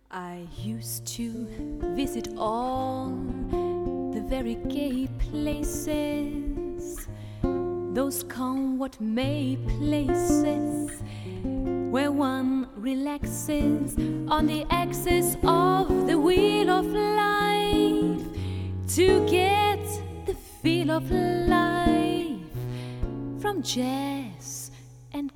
I used to visit all the very gay places, those come what may places, where one relaxes on the axis of the wheel of life to get the feel of life from jazz and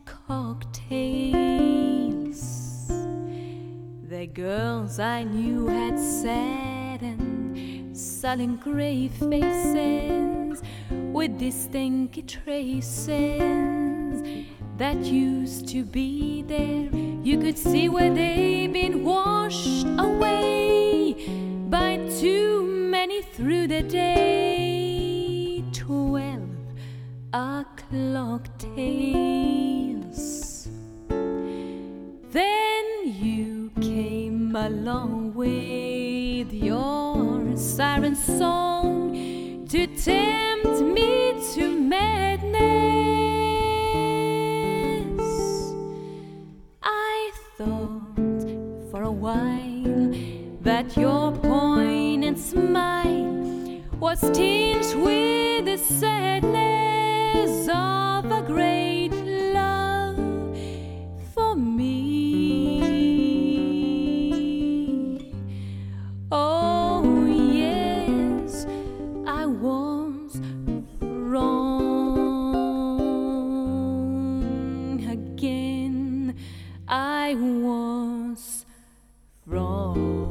cocktails. The girls I knew had sad and sullen grey faces with distinct traces that used to be there. You could see where they'd been washed away by too many through the day. 12 o'clock tales. Then you came along with your siren song to tempt me to madness. I thought for a while that your poignant smile was tinged with the sadness of a great love for me. Oh yes, I was wrong again. I was wrong.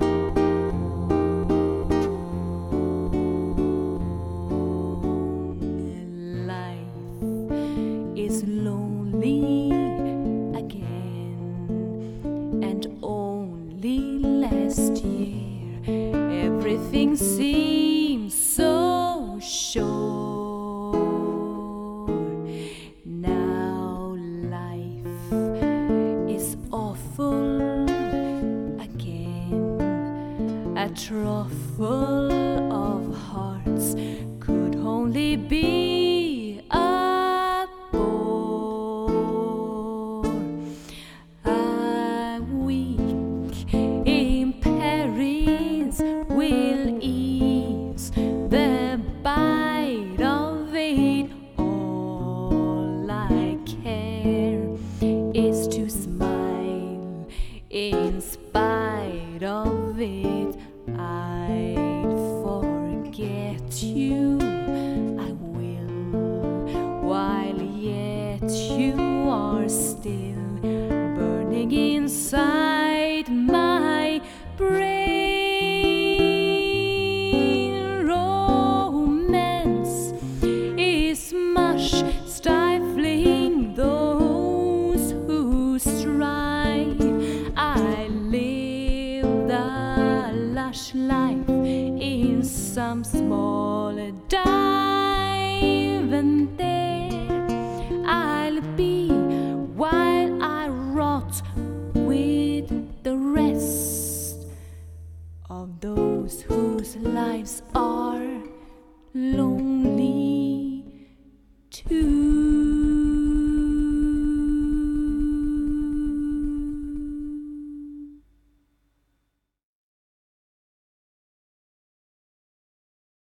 Life is lonely again, and only last year everything seems so sure. Now life is awful again. A trough full of hearts could only be a bore. A week in Paris will ease the bite of it. All I care is to smile in spite of it. I'd forget you, I will, while yet you are still burning inside my brain. Romance is much stifling those who strive. I lived a lush life in some small dive, and there I'll be while I rot with the rest of those whose lives